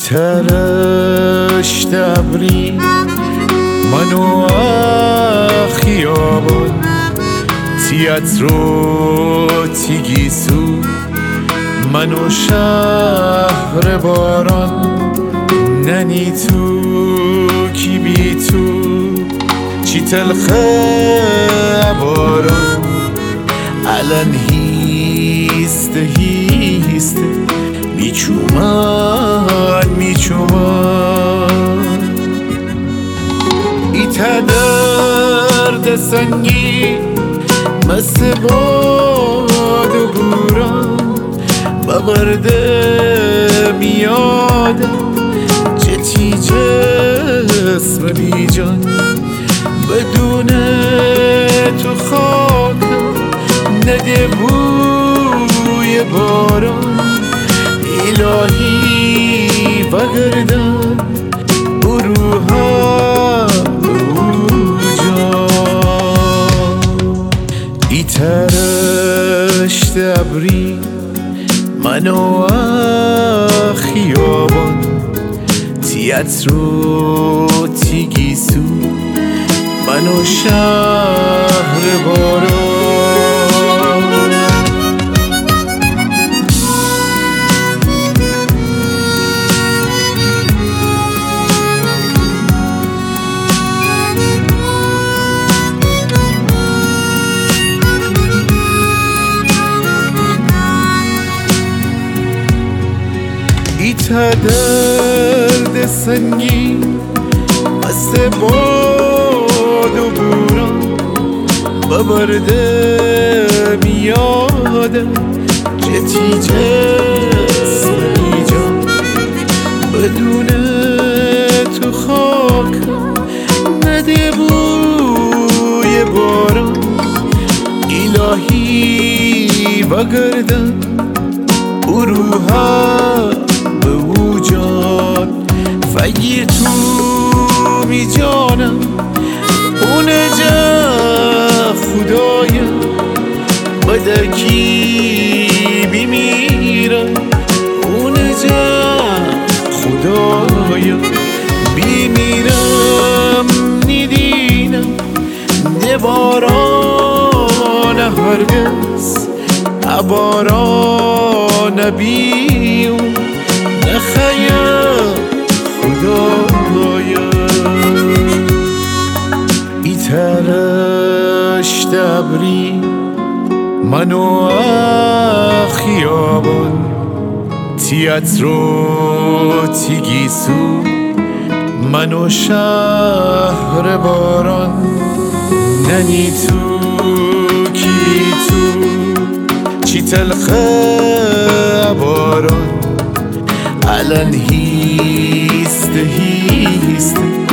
ترش دبری منو خیابان تیاترو تیگیسو منو شهر باران ننی تو کی بی تو چی تلخه باران الان هیسته هیسته میچومن ایتا درد سنگین مثل باد و بوران ببرده میادم جتی جسم بی جان بدون تو خاکم نده بوی باران الهی بگردم بروها ای ترش دبری منو خیابان تیاترو تیگیسو منو شهر باران ایتا درد سنگین مثل باد و بوران ببرده میادم جتی جسم بی جان بدون تو خاکم نده بوی باران الهی بگردم بروها به وجود فگیر تو می جانم اونه جا خدایم بدکی بیمیرم اونه جا خدایم بیمیرم نیدینم نباران هرگز عباران بیون نخیم خدایا ای ترش دبری منو خیابان تیاترو تیگیسو منو شهر باران ننی تو کی تو چی تلخه باران الان هیسته هیسته